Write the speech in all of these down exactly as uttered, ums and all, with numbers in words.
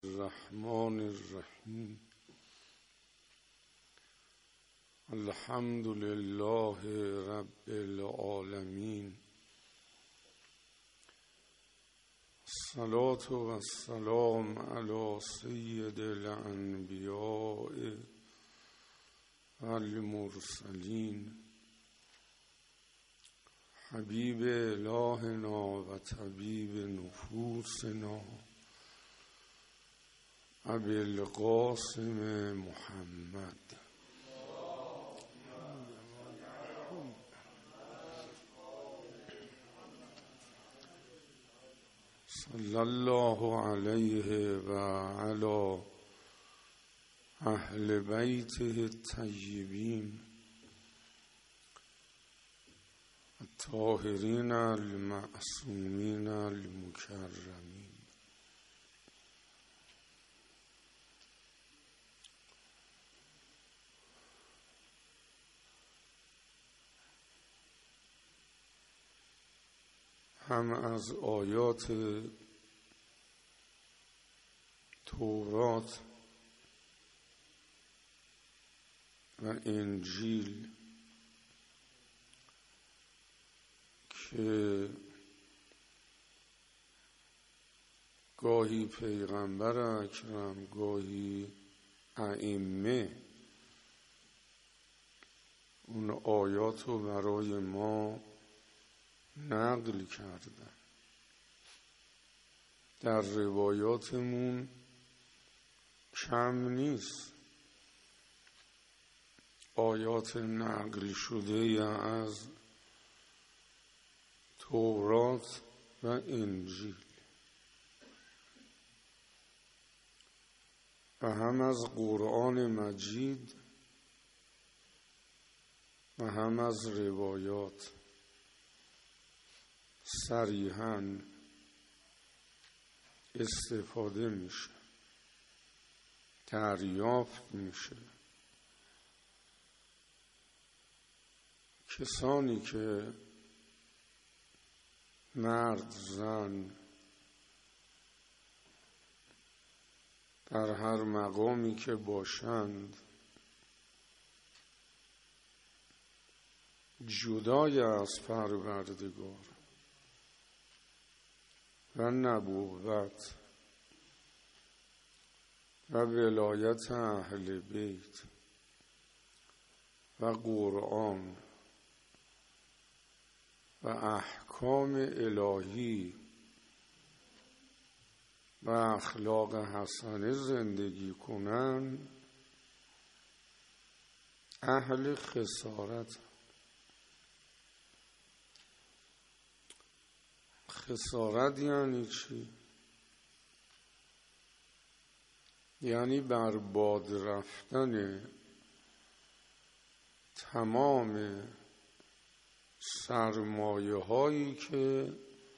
الرحمن الرحیم. الحمد لله رب العالمین. الصلاة و السلام علی سید الانبیاء و المرسلین، حبیب الهنا و طبیب نفوسنا، ابی القاسم محمد. صلی الله علیه و علی اهل بیته الطیبین الطاهرین المعصومین المکرمین. هم از آیات تورات و انجیل که گاهی پیغمبر اکرم گاهی ائمه اون آیات رو برای ما نقل کردن. در روایاتمون کم نیست آیات نقل شده یا از تورات و انجیل و هم از قرآن مجید و هم از روایات صریحاً استفاده میشه، دریافت میشه. کسانی که مرد زن در هر مقامی که باشند جدای از پروردگار و نبوت و ولایت اهل بیت و قرآن و احکام الهی و اخلاق حسنه زندگی کنن اهل خسارت. خسارت یعنی چی؟ یعنی برباد رفتن تمام سرمایه هایی که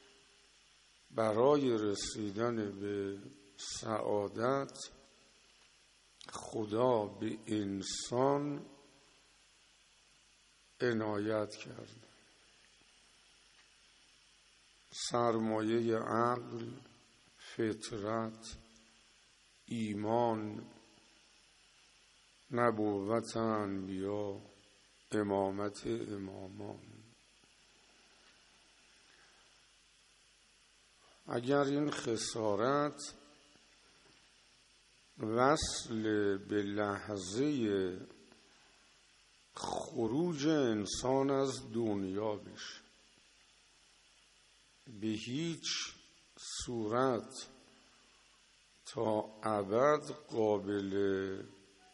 برای رسیدن به سعادت خدا به انسان عنایت کرده. سرمایه عقل، فطرت، ایمان، نبوت انبیا، امامت امامان. اگر این خسارت وصل به لحظه خروج انسان از دنیا بشه، به هیچ صورت تا ابد قابل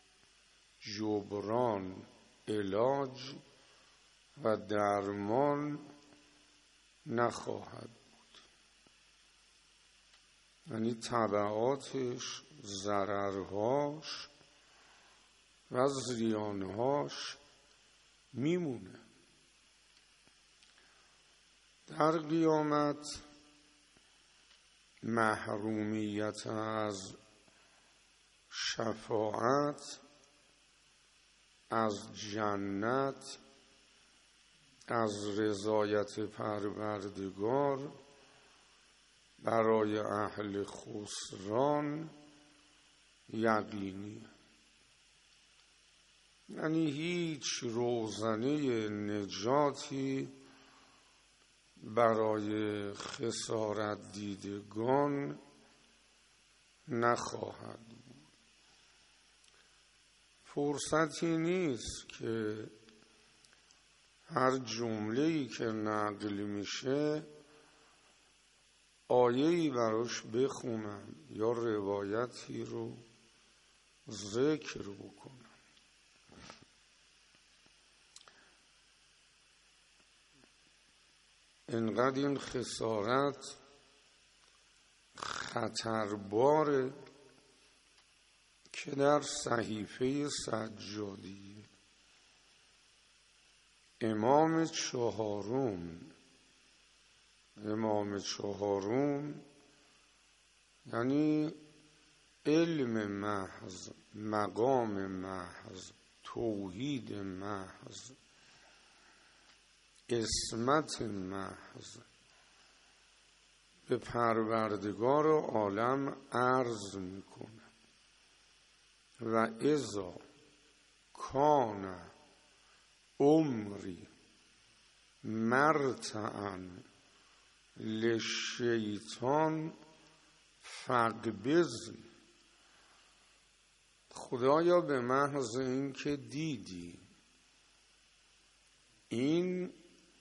جبران، علاج و درمان نخواهد بود. یعنی تبعاتش، ضررهاش و زیانهاش میمونه. در قیامت محرومیت از شفاعت، از جنت، از رضایت پروردگار برای اهل خسران یقینی، یعنی هیچ روزنه نجاتی برای خسارت دیدگان نخواهد بود. فرصتی نیست که هر جمله‌ای که نقل میشه آیه‌ای براش بخونم یا روایتی رو ذکر بکنم. انقدر این خسارت خطرباره که در صحیفه سجادی امام چهارم امام چهارم یعنی علم محض، مقام محض، توحید محض، عصمت محض به پروردگار عالم عرض میکنه و اذا کان عمری مرتعا للشیطان فقبضنی. خدایا به محض این که دیدی این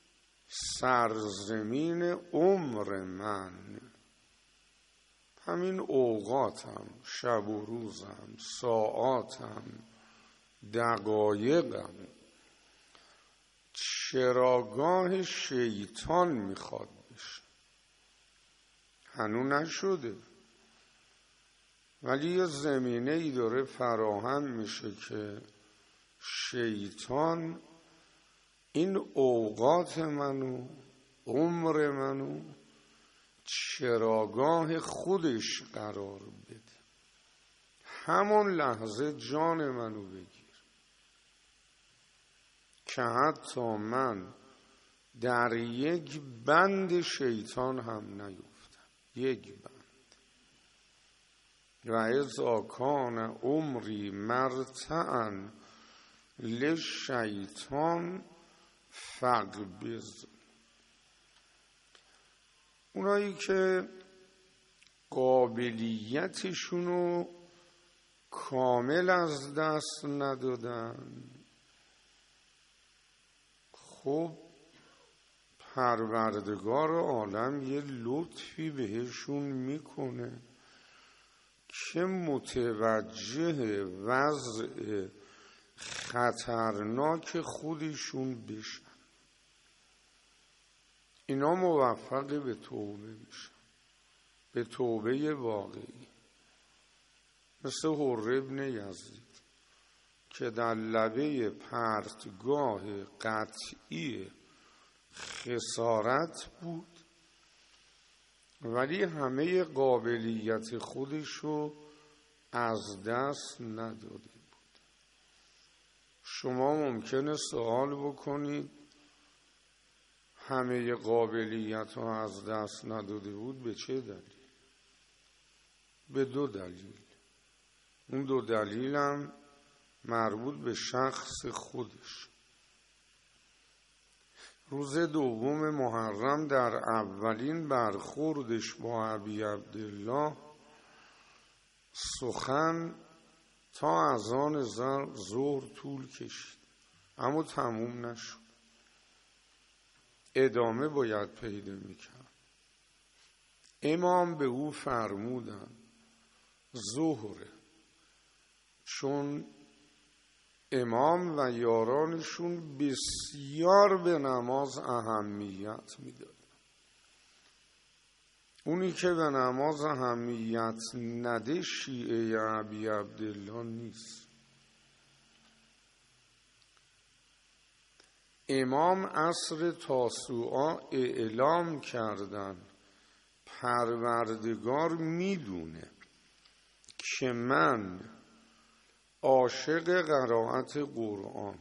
سرزمین عمر من، همین اوقاتم، شب و روزم، ساعاتم، دقایقم، چراگاه شیطان میخواد بشه. هنوز نشده ولی یه زمینه ای داره فراهم میشه که شیطان این اوقات منو، عمر منو چراگاه خودش قرار بده، همون لحظه جان منو بگیر که حتی من در یک بند شیطان هم نیفتم. یک بند. و اذا کان عمری مرتعا للشیطان فقبض. اونایی که قابلیتشونو کامل از دست ندادن، خب پروردگار عالم یه لطفی بهشون میکنه که متوجه وضع خطرناک خودشون بشن. اینا موفق به توبه میشن، به توبه واقعی، مثل حر ابن یزید که در لبه پرتگاه قطعی خسارت بود ولی همه قابلیت خودشو از دست نداده بود. شما ممکنه سوال بکنید همه قابلیت رو از دست نداده بود به چه دلیل؟ به دو دلیل. اون دو دلیل هم مربوط به شخص خودش. روز دوم محرم در اولین برخوردش با ابی عبدالله سخن تا اذان ظهر طول کشید اما تموم نشد، ادامه باید پیدا میکرد. امام به او فرمودن ظهره، چون امام و یارانشون بسیار به نماز اهمیت میدادن. اونی که به نماز اهمیت نده شیعه ابی عبدالله نیست. امام عصر تاسوعا اعلام کردن پروردگار میدونه که من عاشق قرائت قرآن،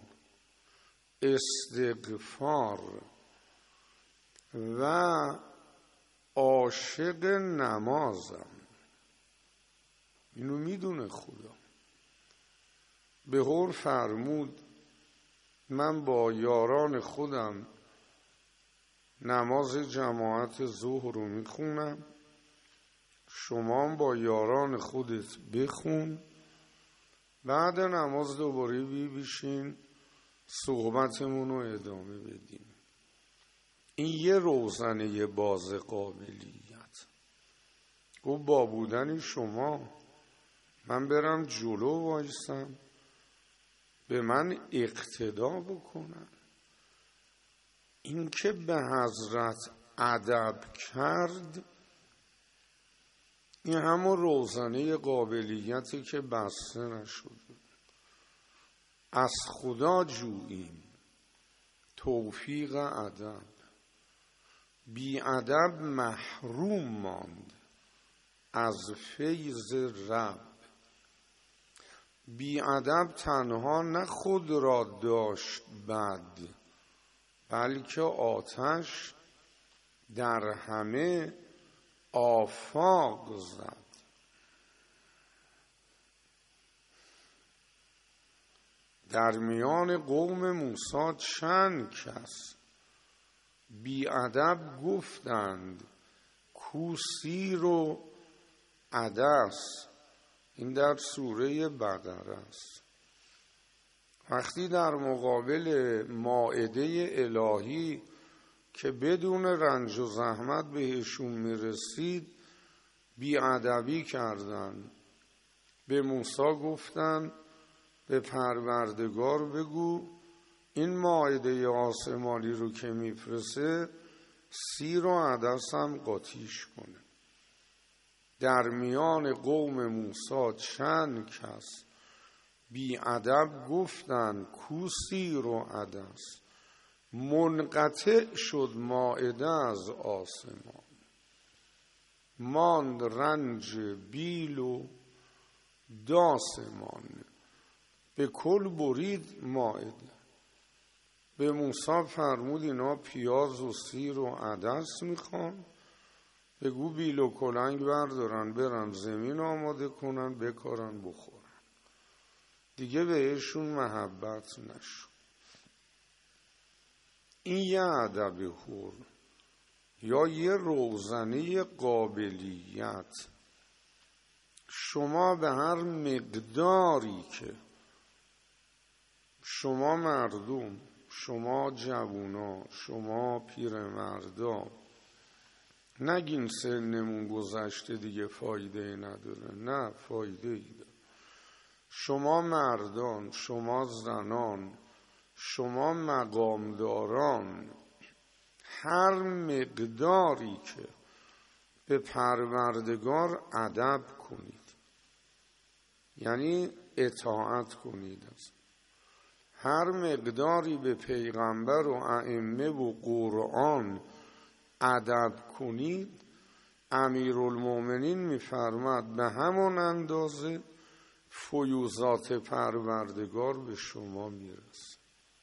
استغفار و عاشق نمازم اینو میدونه خدا. به قول فرمود من با یاران خودم نماز جماعت ظهر رو میخونم، شما با یاران خودت بخون، بعد نماز دوباره بی بیشین صحبتمون رو ادامه بدیم. این یه روزنه باز قابلیت. گفت با بودن شما من برم جلو وایسم به من اقتدا بکنن. این که به حضرت ادب کرد این همون روزنه قابلیتی که بسته نشده. از خدا جوییم توفیق ادب. بی ادب محروم ماند از فیض رب. بی ادب تنها نه خود را داشت بد، بلکه آتش در همه آفاق زد. در میان قوم موسی چند کس بی ادب گفتند کو سیر و عدس. این در سوره بقره است. وقتی در مقابل مائده الهی که بدون رنج و زحمت بهشون میرسید بی ادبی کردن، به موسی گفتن به پروردگار بگو این مائده آسمانی رو که میفرسته سیر و عدس هم قاطیش کنه. در میان قوم موسی چند کس بی ادب گفتن کو سیر و عدس. منقطع شد مائده از آسمان، ماند رنج بیل و داسمان. به کل برید مائده. به موسی فرمود اینا پیاز و سیر و عدس میخوان، بگو بیل و کلنگ بردارن برن زمین آماده کنن بکارن بخورن. دیگه بهشون محبت نشو. این یه ادب حر یا یه روزنه قابلیت. شما به هر مقداری که شما مردم، شما جوونا، شما پیرمردا نگین سنمون گذشته دیگه فایده نداره. نه، فایده ای داره. شما مردان، شما زنان، شما مقامداران هر مقداری که به پروردگار ادب کنید، یعنی اطاعت کنید، هر مقداری به پیغمبر و ائمه و قرآن ادب کنید، امیرالمومنین میفرماد به همون اندازه فیوضات پروردگار به شما میرسه.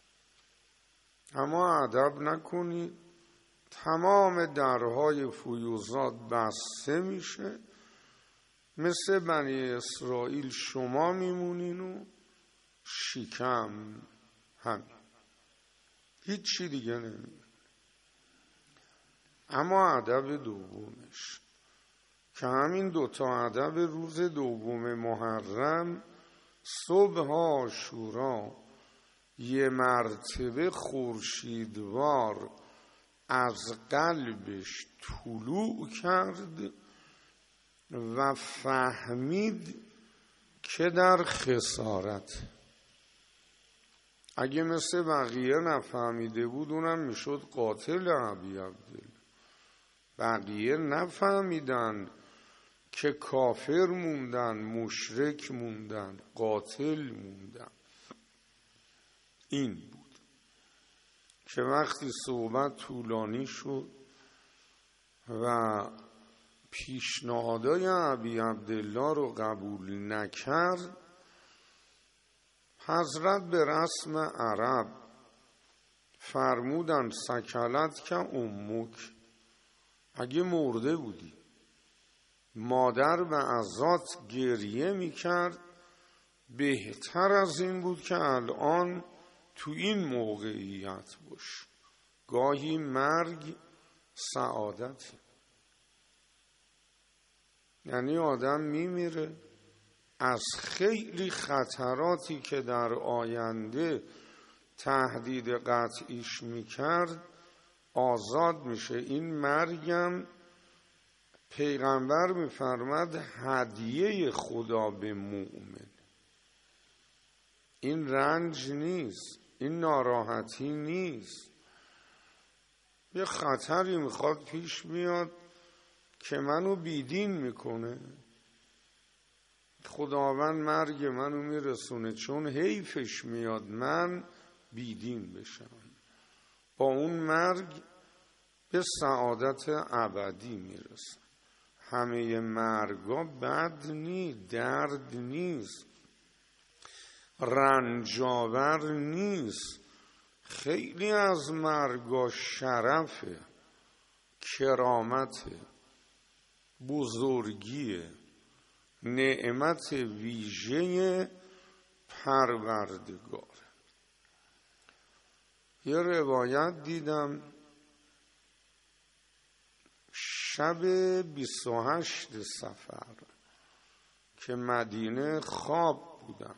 اما ادب نکنید تمام درهای فیوضات بسته میشه، مثل بنی اسرائیل شما میمونین و شکم همین، هیچی دیگه نمید. اما ادب دومش که همین دوتا ادب روز دوم محرم صبح عاشورا یه مرتبه خورشیدوار از قلبش طلوع کرد و فهمید که در خسارت. اگه مثل بقیه نفهمیده بود اونم میشد قاتل ابی عبدالله. بقیه نفهمیدن که کافر موندن، مشرک موندن، قاتل موندن. این بود که وقتی صحبت طولانی شد و پیشنهادای ابی عبدالله رو قبول نکرد، حضرت به رسم عرب فرمودن سکلت که امک، اگه مرده بودی مادر به عزات گریه میکرد، بهتر از این بود که الان تو این موقعیت باش. گاهی مرگ سعادته، یعنی آدم میمیره از خیلی خطراتی که در آینده تهدید قطعیش میکرد آزاد میشه. این مرگم پیغمبر میفرماد هدیه خدا به مؤمن. این رنج نیست، این ناراحتی نیست، یه خطری میخواد پیش بیاد که منو بیدین میکنه، خداوند مرگ منو میرسونه چون حیفش میاد من بیدین بشم. با اون مرگ به سعادت ابدی میرسم. همه مرگا بد نیست، درد نیست، رنجاور نیست. خیلی از مرگا شرفه، کرامته، بزرگیه، نعمت ویژه پروردگار. یه روایت دیدم شب بیست و هشت صفر که مدینه خواب بودم،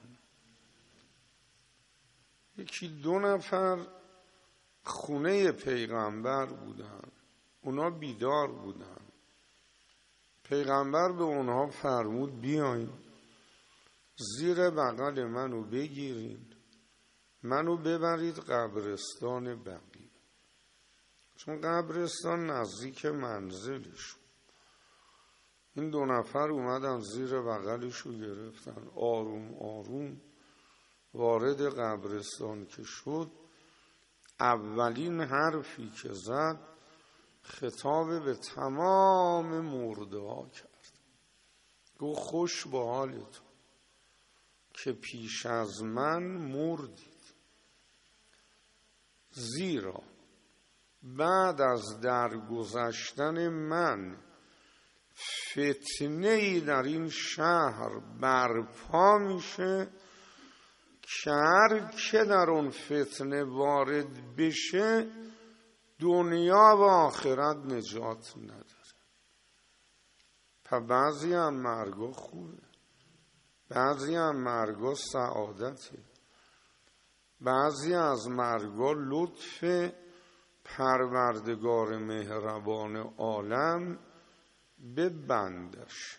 یکی دو نفر خونه پیغمبر بودن، اونا بیدار بودن. پیغمبر به اونها فرمود بیاین زیر بغل منو بگیرین، منو ببرید قبرستان بقیع، چون قبرستان نزدیک منزلشون. این دو نفر اومدن زیر بغلشو گرفتن، آروم آروم وارد قبرستان که شد، اولین حرفی که زد خطاب به تمام مرده ها کرد. گو خوش به حالتون که پیش از من مردید، زیرا بعد از درگذشتن من فتنه‌ای در این شهر برپا میشه که هر که در اون فتنه وارد بشه دنیا و آخرت نجات نداره. پس بعضی هم مرگا خوبه، بعضی هم مرگا سعادته، بعضی از مرگا لطف پروردگار مهربان عالم به بندش.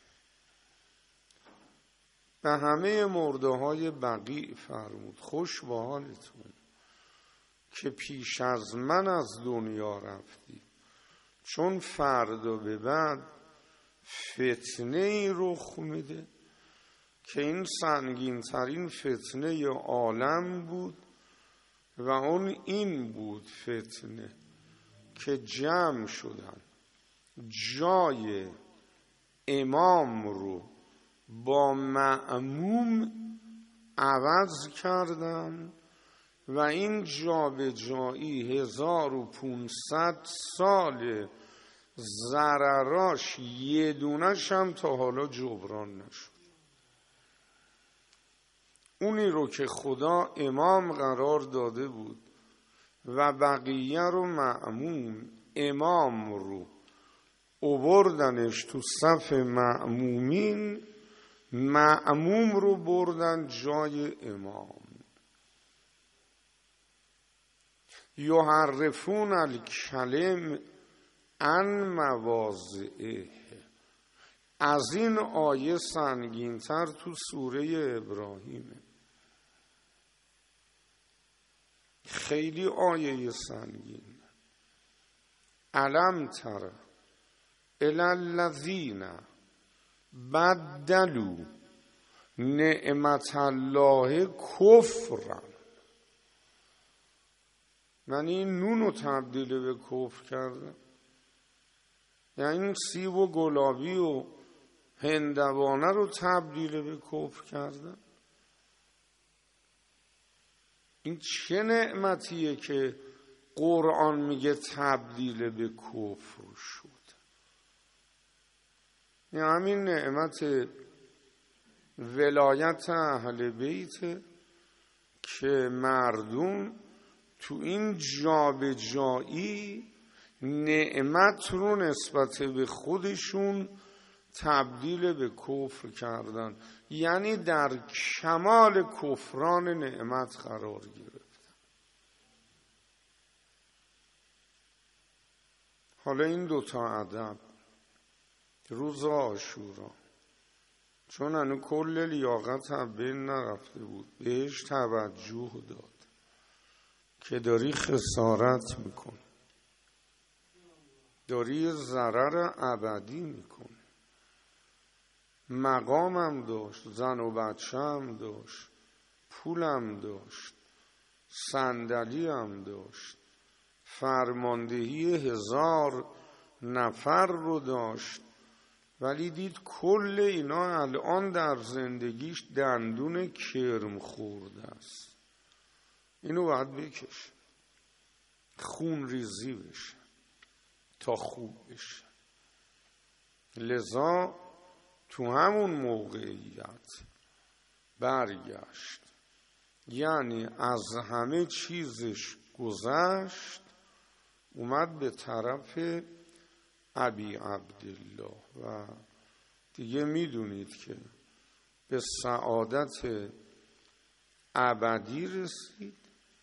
به همه مرده های بقیع فرمود خوش به حالتون که پیش از من از دنیا رفتی، چون فردا به بعد فتنه ای رخ میده که این سنگین ترین فتنه عالم بود و اون این بود فتنه که جمع شدن جای امام رو با مأموم عوض کردن و این جابجایی هزار و پونصد سال ضرراش یه دونش هم تا حالا جبران نشد. اونی رو که خدا امام قرار داده بود و بقیه رو مأموم، امام رو اووردنش تو صف مأمومین، مأموم رو بردن جای امام. یحرفون الکلم عن مواضعه. از این آیه سنگین‌تر تو سوره ابراهیمه، خیلی آیه سنگین. الم تر الی الذین بدلوا نعمت الله کفرا. من این نونو تبدیل به کفر کردم، یعنی این سیب و گلابی و هندوانه رو تبدیل به کفر کردم. این چه نعمتیه که قرآن میگه تبدیل به کفر شد؟ این همین نعمت ولایت اهل بیت که مردم تو این جابجایی نعمت رو نسبت به خودشون تبدیل به کفر کردن، یعنی در کمال کفران نعمت قرار گرفتن. حالا این دوتا ادب روز عاشورا، چون هنو کل لیاقت هم بین نرفته بود، بهش توجه داد که داری خسارت میکن، داری ضرر ابدی میکن. مقامم داشت، زن و بچه هم داشت، پولم داشت، صندلی هم داشت، فرماندهی هزار نفر رو داشت، ولی دید کل اینا الان در زندگیش دندون کرم خورده است. اینو باید بکشه، خون ریزی بشه تا خوب بشه. لذا تو همون موقعیت برگشت، یعنی از همه چیزش گذشت، اومد به طرف ابی عبدالله و دیگه میدونید که به سعادت ابدی رسید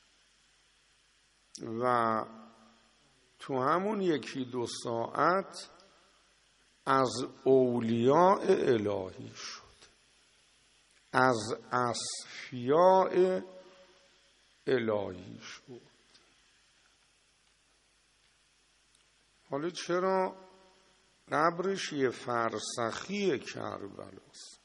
و تو همون یکی دو ساعت از اولیاء الهی شد، از اصفیاء الهی شد. حالا چرا قبرش یه فرسخی کربلاست؟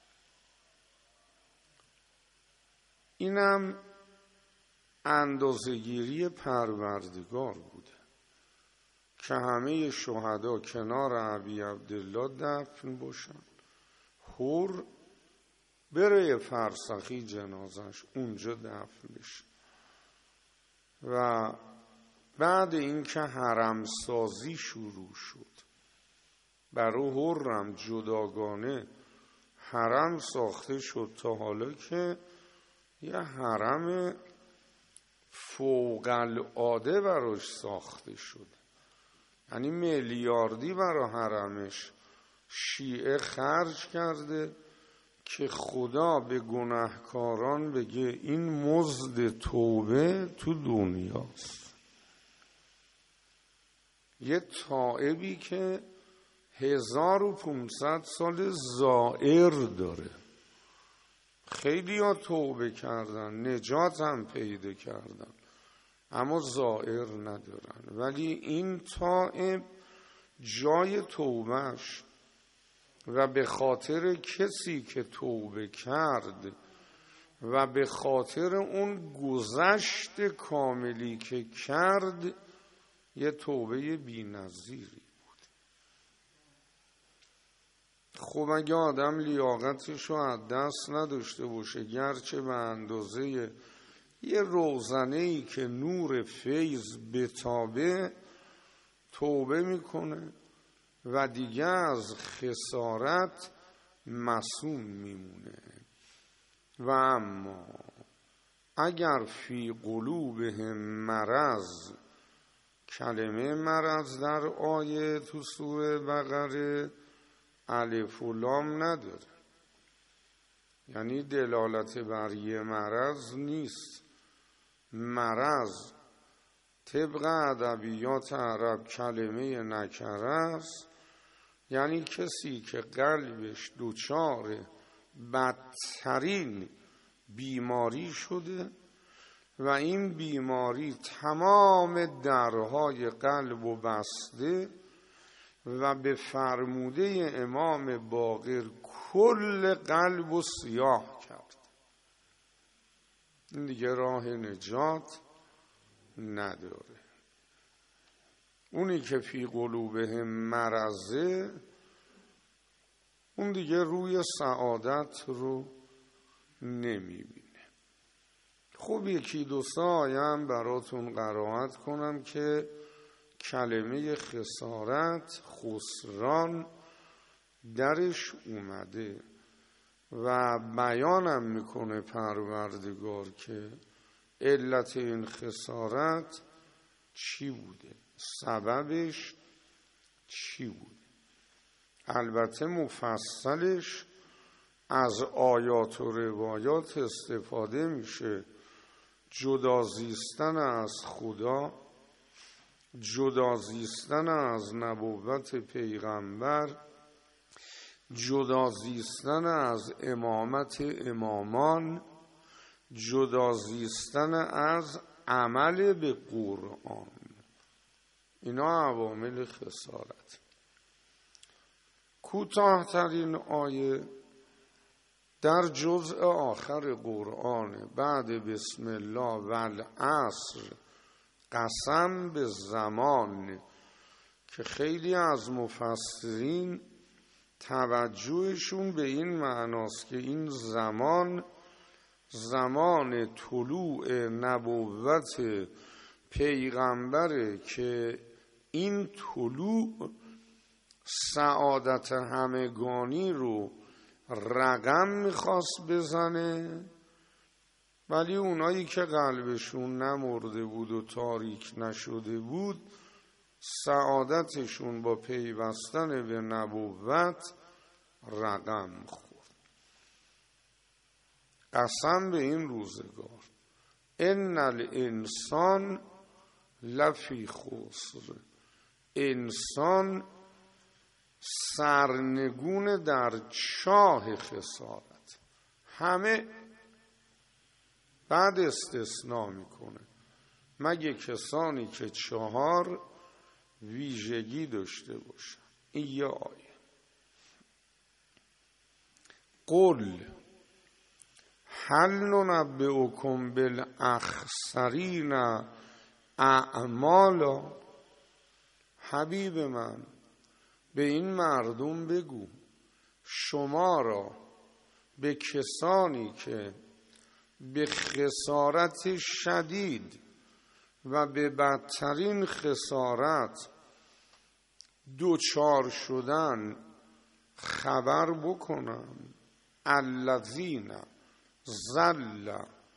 اینم اندازه‌گیری پروردگار بوده که همه شهدا کنار ابی عبدالله دفن باشن، حور بره فرسخی جنازش اونجا دفن بشه. و بعد اینکه حرم سازی شروع شد، برای حرم جداگانه حرم ساخته شد، تا حالا که یه حرم فوق العاده براش ساخته شد، یعنی میلیاردی برای حرمش شیعه خرج کرده که خدا به گناهکاران بگه این مزد توبه تو دنیاست. یه تائبی که هزار و پونصد سال زائر داره، خیلی ها توبه کردن، نجات هم پیدا کردن، اما زائر ندارن. ولی این تائب جای توبهش و به خاطر کسی که توبه کرد و به خاطر اون گذشت کاملی که کرد، یه توبه بی‌نظیری بود. خب اگه آدم لیاقتش رو از دست نداشته باشه، گرچه به اندازه یه روزنه‌ای که نور فیض بتابه، توبه میکنه و دیگه از خسارت معصوم میمونه. و اما اگر فی قلوبهم مرض، کلمه مرض در آیه تو سوره بقره الف و لام نداره، یعنی دلالت بر یه مرض نیست. مرض طبق ادبیات عرب کلمه نکره است، یعنی کسی که قلبش دچار بدترین بیماری شده و این بیماری تمام درهای قلب و بسته و به فرموده امام باقر کل قلب و سیاه کرد. این دیگه راه نجات نداره. اونی که فی قلوبهم مرضه، اون دیگه روی سعادت رو نمیبینه. خب یکی دو سه آیه هم براتون قرائت کنم که کلمه خسارت، خسران درش اومده و بیانم میکنه پروردگار که علت این خسارت چی بوده، سببش چی بوده. البته مفصلش از آیات و روایات استفاده میشه، جدا زیستن از خدا، جدا زیستن از نبوت پیغمبر، جدا زیستن از امامت امامان، جدا زیستن از عمل به قرآن. اینا عوامل خسارت. کوتاه‌ترین آیه در جزء آخر قرآن بعد بسم الله و العصر قسم به زمان که خیلی از مفسرین توجهشون به این معناست که این زمان زمان طلوع نبوت پیغمبره که این طلوع سعادت همگانی رو رقم میخواست بزنه، ولی اونایی که قلبشون نمرده بود و تاریک نشده بود سعادتشون با پیوستن به نبوت رقم خورد. قسم به این روزگار، ان الانسان لفی خسر، انسان سرنگون در چاه خسارت. همه بعد استثناء میکنه مگه کسانی که چهار ویژگی داشته باشن. این یه آیه. قل هل ننبئکم بالاخسرین اعمالا، حبیب من به این مردم بگو شما را به کسانی که به خسارت شدید و به بدترین خسارت دوچار شدن خبر بکنم. الذین ضل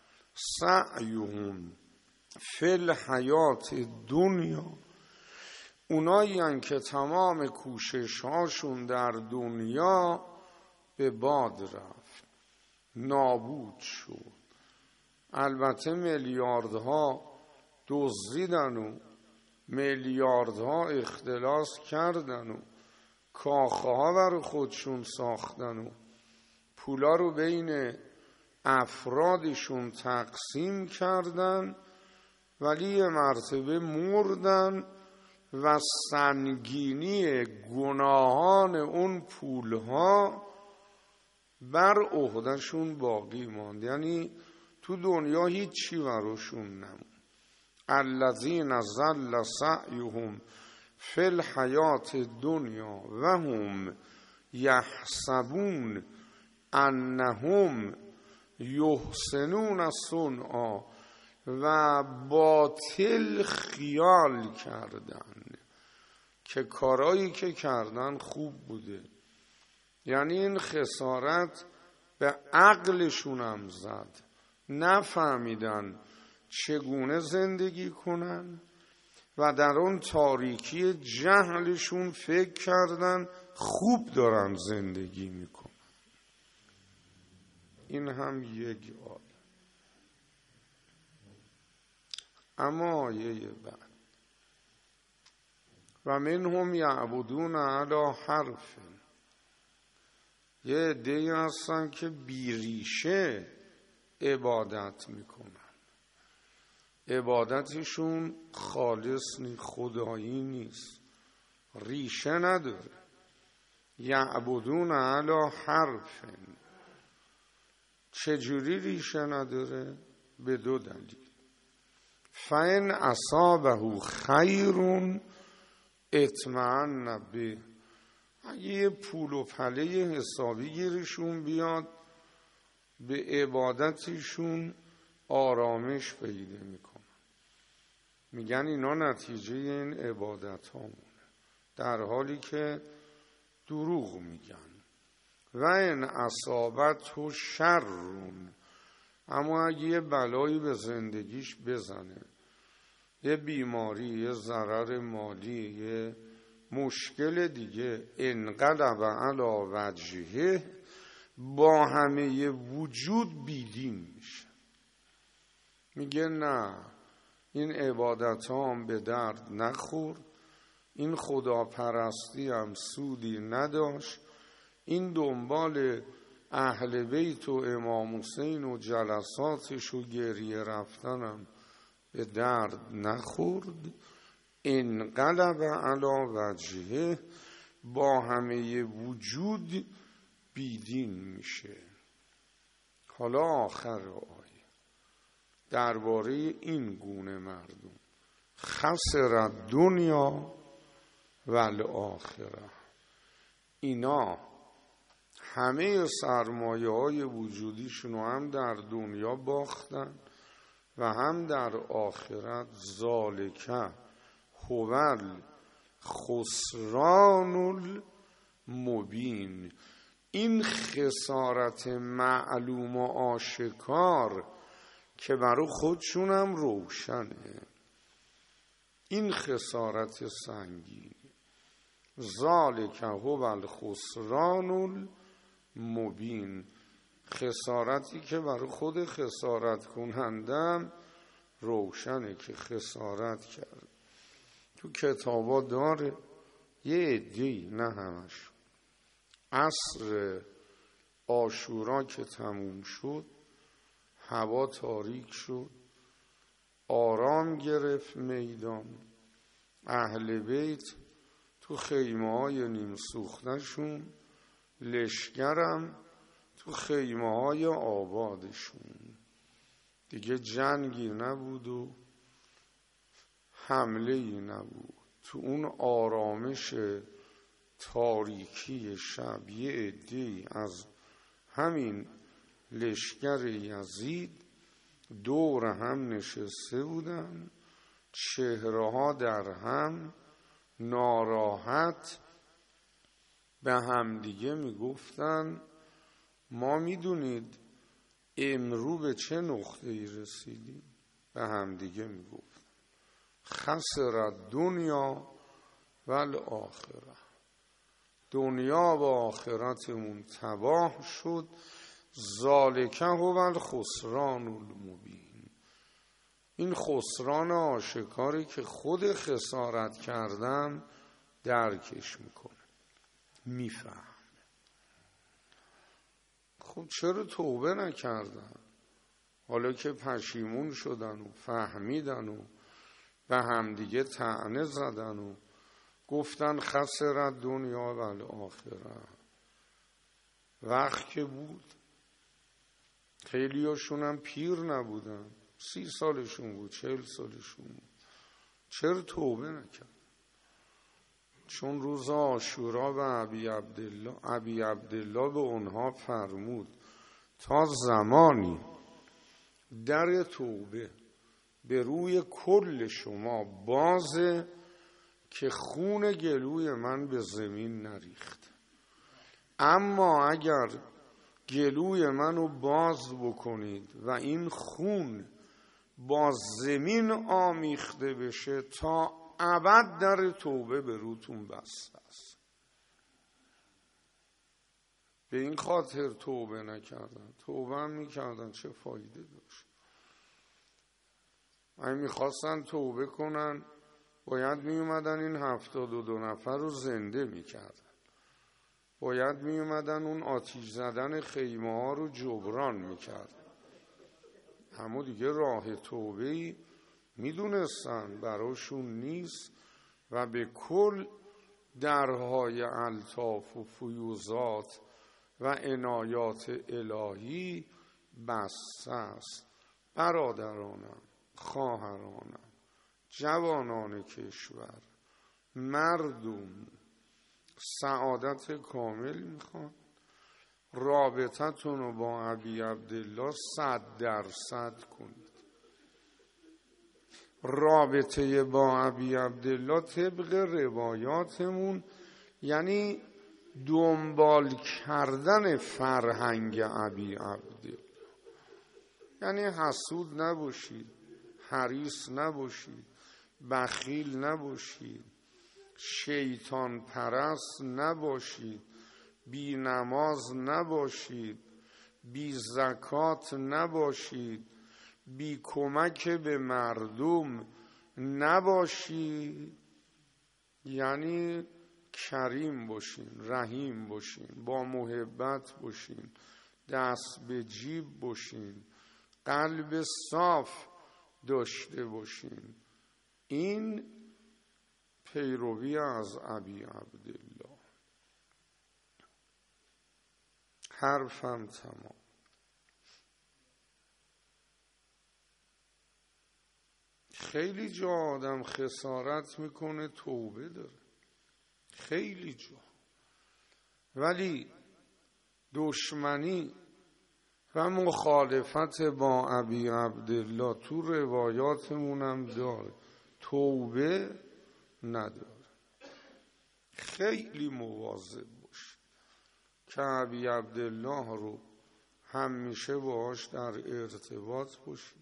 سعیهم فی الحیات دنیا، اونایی هن که تمام کوشش هاشون در دنیا به باد رفت، نابود شد. البته میلیاردها دزدیدن و میلیاردها اختلاس کردن و کاخه ها برای خودشون ساختن و پولا رو بین افرادشون تقسیم کردن، ولی یه مرتبه مردن و سنگینی گناهان اون پولها بر عهدهشون باقی ماند. یعنی تو دنیا هیچی براشون نموند. الذین ضل سعیهم فی الحیات دنیا و هم یحسبون انهم یحسنون صنعا، و باطل خیال کردن که کارایی که کردن خوب بوده. یعنی این خسارت به عقلشون هم زد، نفهمیدن چگونه زندگی کنن و در اون تاریکی جهلشون فکر کردن خوب دارن زندگی میکنن. این هم یک آیه. اما آیه بعد و منهم یعبدون علی حرف، یه عده‌ای هستن که بیریشه عبادت میکنن، عبادتشون خالص نیست، خدایی نیست، ریشه نداره. یعبدون علی حرف، چجوری ریشه نداره؟ به دو دلیل. فَإِنْ أَصَابَهُ خَيْرٌ اطمأن به، اگه یه پول و پله حسابی گیرشون بیاد به عبادتشون آرامش پیدا میکنن. میگن اینا نتیجه این عبادت هامونه، در حالی که دروغ میگن. و ان اصابته شرون، اما اگه یه بلایی به زندگیش بزنه، یه بیماری، یه ضرر مالی، یه مشکل دیگه، انقلب علی وجهه، با همه وجود بیدین میشه. میگه نه، این عبادت هم به درد نخور، این خداپرستی هم سودی نداشت، این دنبال اهل بیت و امام حسین و جلساتش و گریه رفتنم به درد نخورد. انقلب علی وجهه، با همه وجود بیدین میشه. حالا آخر آیه درباره این گونه مردم، خسر دنیا و الاخره، اینا همه سرمایه های وجودیشونو هم در دنیا باختن و هم در آخرت. ذالکه هوال خسران المبین، این خسارت معلوم و آشکار که برای خودشونم روشنه، این خسارت سنگین. ذالکه هوال خسران المبین، خسارتی که برای خود خسارت کنندم روشنه که خسارت کرد. تو کتابا داره یه عده‌ای، نه همش. عصر عاشورا که تموم شد، هوا تاریک شد، آرام گرفت میدان، اهل بیت تو خیمه های نیم سوختشون، لشکرم تو خیمه های آبادشون. دیگه جنگی نبود و حمله‌ای نبود. تو اون آرامش تاریکی شب یه عده‌ای از همین لشکر یزید دور هم نشسته بودن، چهره ها در هم، ناراحت به هم دیگه میگفتن ما میدونید امرو به چه نقطه‌ای رسیدیم. به هم دیگه میگفتن خسر دنیا و الاخره، دنیا و آخرتمون تباه شد. ذالکه هو الخسران المبین، این خسران آشکاری که خود خسارت کردم درکش میکنه، میفهم. خب چرا توبه نکردن؟ حالا که پشیمون شدن و فهمیدن و به همدیگه طعنه زدن و گفتن خسر دنیا و الاخره. وقت که بود خیلی هاشون هم پیر نبودن، سی سالشون بود، چهل سالشون بود. چرا توبه نکرد؟ چون روز عاشورا به ابی عبدالله ابی عبدالله به اونها فرمود تا زمانی در توبه به روی کل شما بازه که خون گلوی من به زمین نریخت. اما اگر گلوی منو باز بکنید و این خون با زمین آمیخته بشه، تا ابد در توبه به روتون بسته است. به این خاطر توبه نکردن. توبه هم میکردن چه فایده داشت؟ اگه میخواستن توبه کنن باید میومدن این هفتاد و دو نفر رو زنده میکردن، باید میومدن اون آتیش زدن خیمه ها رو جبران میکردن. اما دیگه راه توبه‌ای میدونستن براشون نیست و به کل درهای الطاف و فیوزات و عنایات الهی بسته است. برادرانم، خواهرانم، جوانان کشور، مردم سعادت کامل میخوان، رابطتون رو با ابی عبدالله صد درصد کنید. رابطه با ابی عبدالله طبق روایاتمون یعنی دنبال کردن فرهنگ ابی عبدالله، یعنی حسود نباشید، حریص نباشید، بخیل نباشید، شیطان پرست نباشید، بی نماز نباشید، بی زکات نباشید، بی کمک به مردم نباشید. یعنی کریم باشین، رحیم باشین، با محبت باشین، دست به جیب باشین، قلب صاف داشته باشین. این پیروی از ابی عبدالله. حرفم تمام. خیلی جا آدم خسارت میکنه، توبه داره، خیلی جا، ولی دشمنی و مخالفت با ابی عبدالله تو روایاتمونم داره، توبه نداره. خیلی مواظب باش که ابی عبدالله رو همیشه باهاش در ارتباط باشی،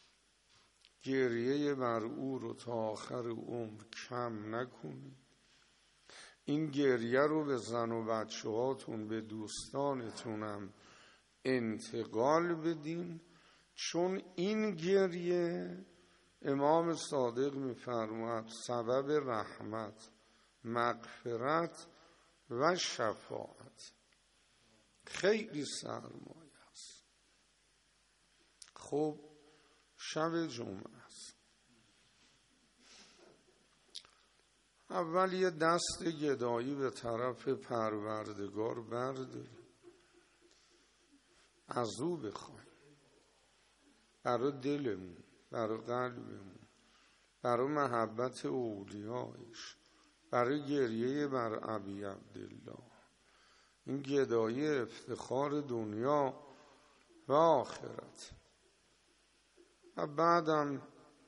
گریه بر او رو تا آخر عمر کم نکنی. این گریه رو به زن و بچه هاتون، به دوستانتونم انتقال بدین، چون این گریه امام صادق می‌فرماید سبب رحمت، مغفرت و شفاعت. خیلی سرمایه است. خب شب جمعه است. اول یه دست گدایی به طرف پروردگار برداریم، از او بخوایم، برای دلمون، برای قلبمون، برای محبت اولیایش، برای گریه بر ابی عبدالله. این گدایی افتخار دنیا و آخرت. و بعدم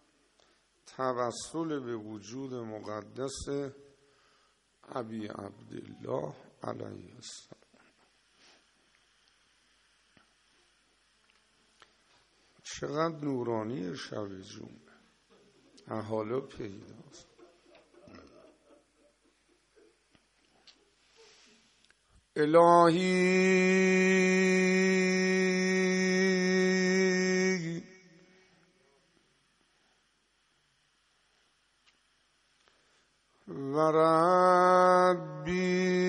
توسل به وجود مقدس ابی عبدالله علیه السلام. چقدر نورانی شب جمعه، حالا پیداست. الهی و ربی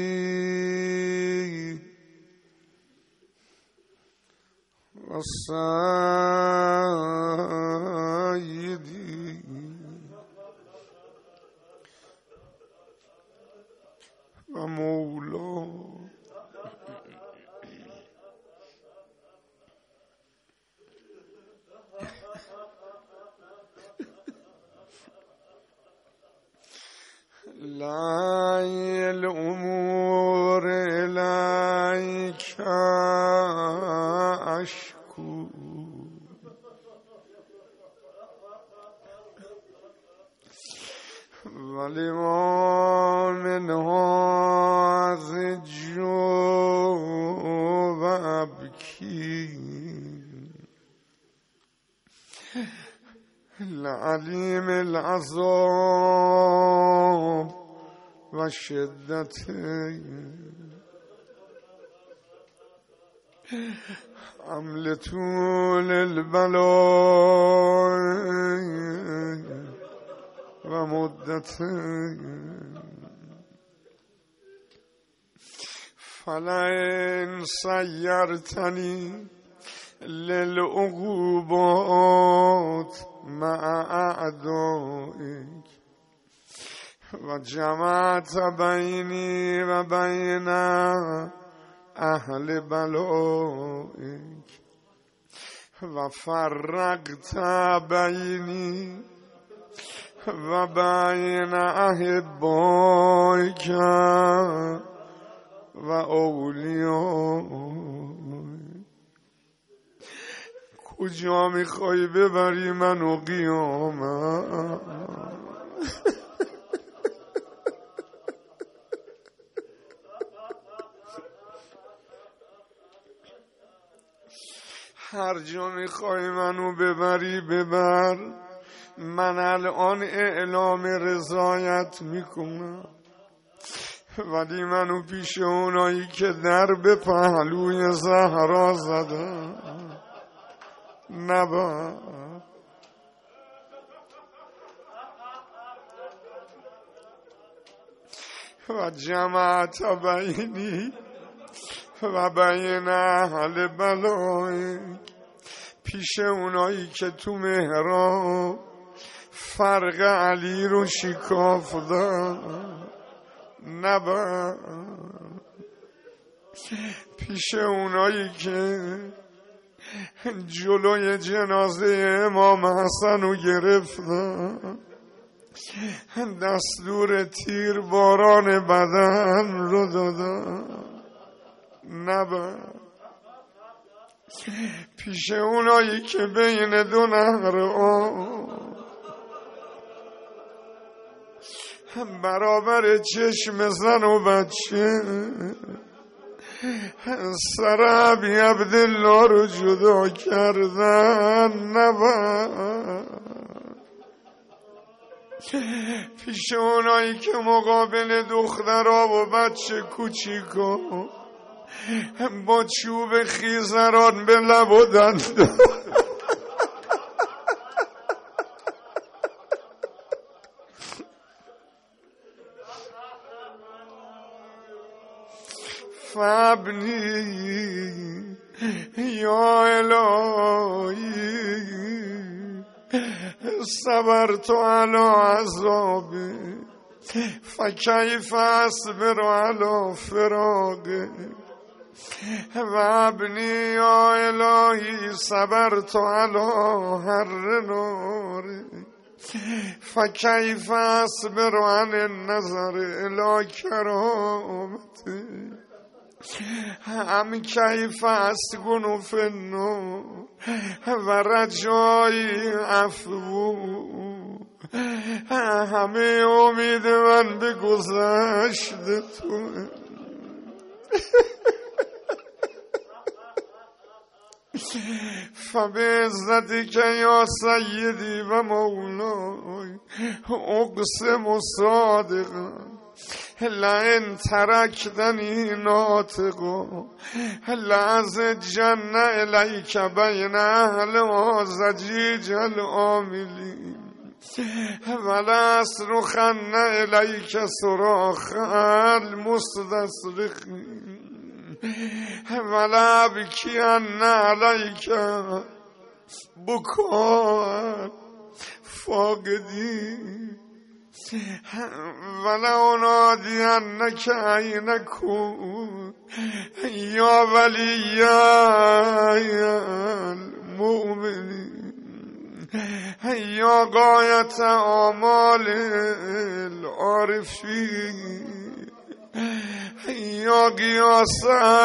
و سیدی و مولا لا الامور الیک اشکو ولما منها ازجو و ابکی لعلیم العذاب و شدت حمل طول البلاء و مدت فلئن سیرتنی للعقوبات مع اعدائک و جمعت بینی و بین اهل بلائک و فرقت بینی و بین احبائک و اولیائک. کجا میخوای ببری منو قیامت؟ هر جا میخوای منو ببری ببر، من الان اعلام رضایت میکنم، ولی منو پیش اونایی که در به پهلوی زهرا زدن نبر. و جمعت بینی و بین اهل بلای، پیش اونایی که تو محراب فرق علی رو شکافتن نبر. پیش اونایی که جلوی جنازه امام حسن رو گرفتن، دستور تیر باران بدن رو دادن نبر. پیش اونایی که بین دو نهر آب برابر چشم زن و بچه سر ابی عبدالله رو جدا کردن نبر. پیش اونایی که مقابل دخترها و بچه کوچیکا با چوب خیزران به لب و دندان فابنی یا الهی صبرت على عذابه فکیف اصبر على فراقه و ابنی یا الهی صبرت على حر ناره فکیف اصبر عن النظر الى کرامته ام کیف اسکن فی النار و رجای عفو. همه امید من به گذشت تو. فبعزتک یا سیدی و مولای اقسم صادقا لئن ترکتنی ناطقا لأزجن الیک بین اهل و زجیج العاملین ولأصرخن الیک صراخ المستصرخین ولأبکین علیک بکاء فاقدین ولأنادینک این کن یا ولی المؤمنین یا غایت آمال العارفین یا قیاس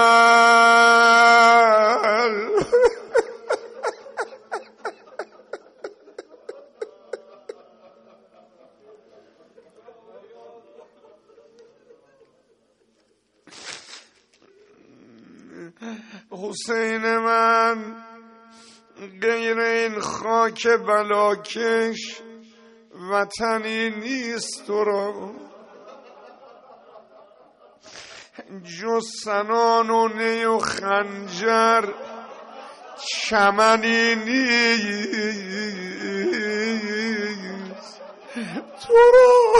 حسین من غیر این خاک بلاکش وطنی نیست تو را، جز سنان و نی و خنجر چمنی نیست تو را.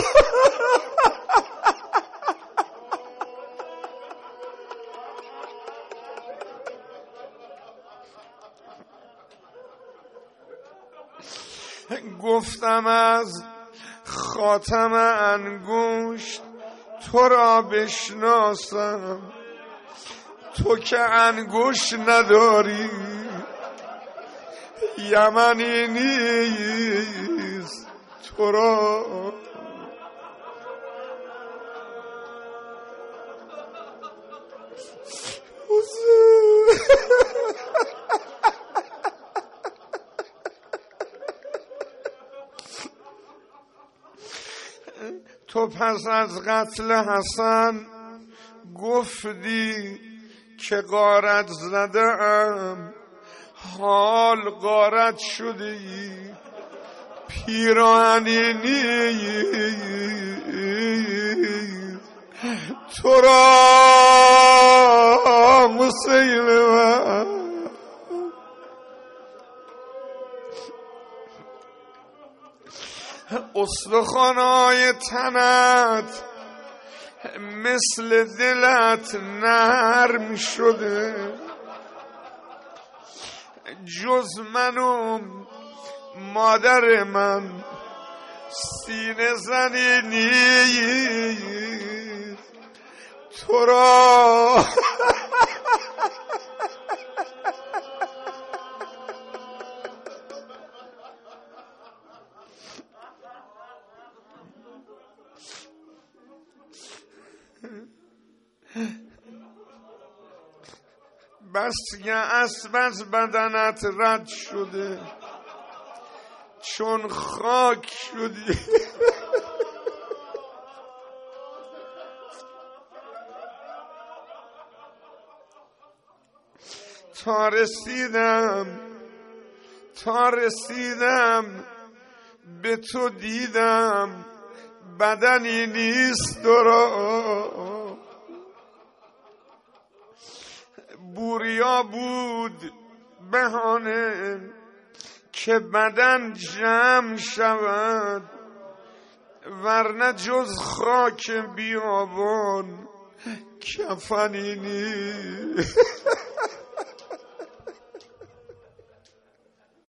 گفتم از خاتم انگشت تو را بشناسم، تو که انگشت نداری یمنی نیست تو را. تو پس از قتل حسن گفتی که غارت زدم، حال غارت شده ای پیراهنی نیست تو را مسیلمه استخوانای تنت مثل دلت نرم شده جز من و مادر من سینه زنی نیست تو را بس که اسب از بدنت رد شده چون خاک شدی تا رسیدم تا رسیدم به تو دیدم بدنی نیست درا بوریا بود بهانه که بدن جمع شود ورنه جز خاک بیابان کفنی نیست